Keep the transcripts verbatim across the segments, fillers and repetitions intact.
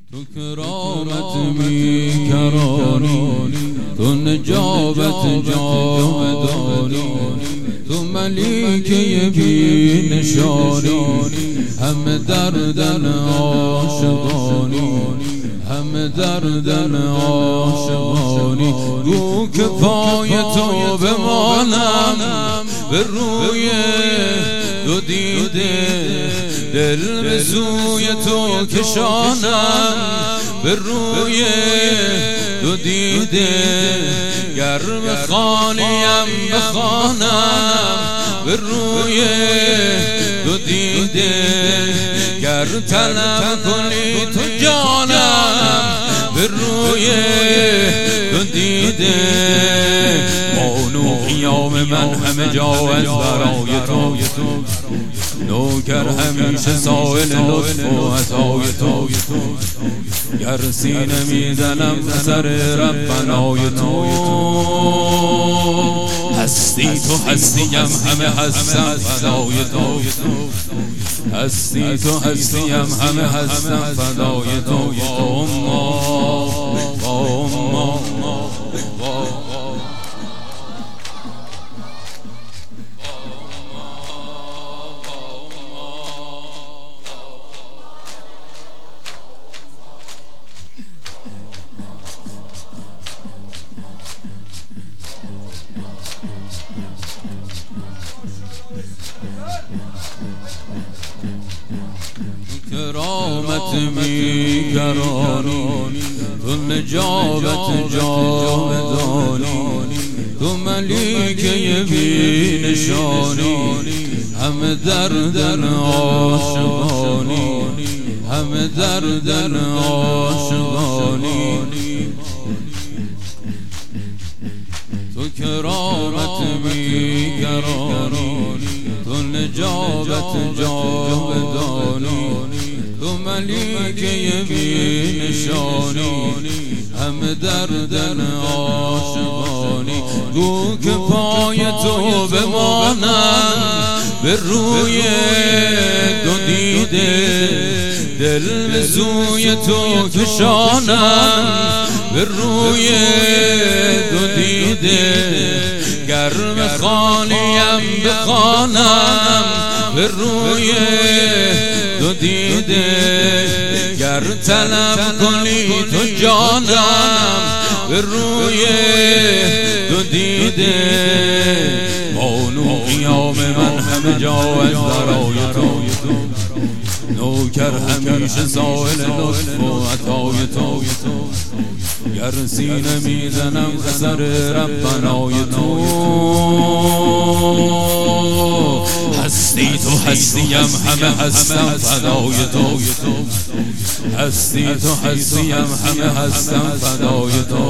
تو کرامت میکرانی، تو نجابت جاودانی، تو ملیکه بی نشانی، همه دردن عاشقانی، همه دردن عاشقانی. گو که پای تو بمانم به روی دو دیده، دل به سوی تو کشانم به روی دو دیده. گرم خانیم بخوانم به روی دو دیده، گر طلب کنی تو جانم به روی دو دیده. بانو قیام من همه جا از برای تو، نوکر همیشه سائل لطف و عطای تو. گر سینه میزنم سر ربنای تو، هستی تو هستیم همه هستم فدای تو، هستی تو هستیم همه هستم فدای تو. اما اما کرامت میکرانی، تو نجابت جاودانی، تو ملیکه بی نشانی، همه دردن عاشقانی، همه دردن عاشقانی. تو کرامت میکرانی، تو نجابت جاودانی، تو ملیکه بی نشانی، همه دردن عاشقانی. گو که پای تو بمانم به روی دو دیده، دل به سوی تو کشانم به روی دو دیده. گرم خانیم بخوانم به روی دو دیده، گر طلب کنی تو جانم به روی دو دیده. بانو قیام من همه جا از برای تو، نوکر همیشه سائل لطف و عطای تو. گر سینه میزنم سر ربنای تو، هستی تو هستیم همه هستم فدای تو، هستی تو هستیم همه هستم فدای تو.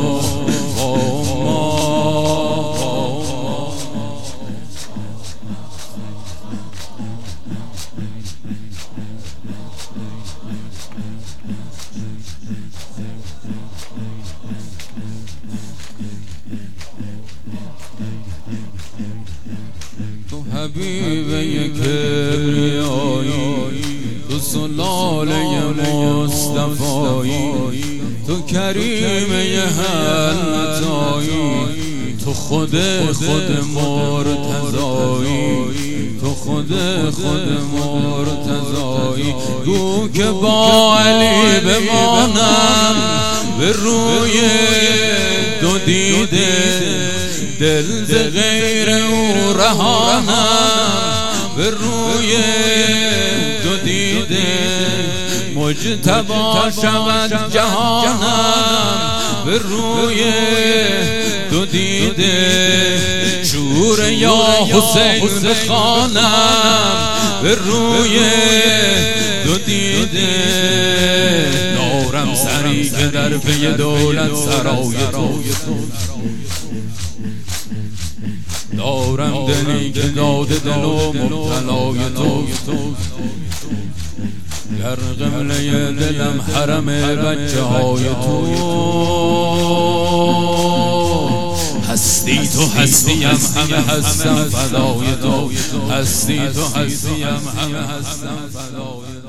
تو حبیبه کبریایی، تو سلاله مصطفایی، تو کریمه حلتایی، تو خود خود مرتضایی، تو خود خود مرتضایی. گو که با علی بمانم به روی دو دیده، دل ز غیر او رهانم به روی دو دیده. مجتبی شود جهانم به روی دو دیده. شور یا حسین بخوانم به روی دو دیده. دارم سری که در پی دولت سرای تو، دارم دلی که داده دل و مبتلای تو. گر قبله دلم حرم بچه های تو، هستی تو هستیم همه هستم فدای تو، هستی تو هستیم همه هستم فدای تو.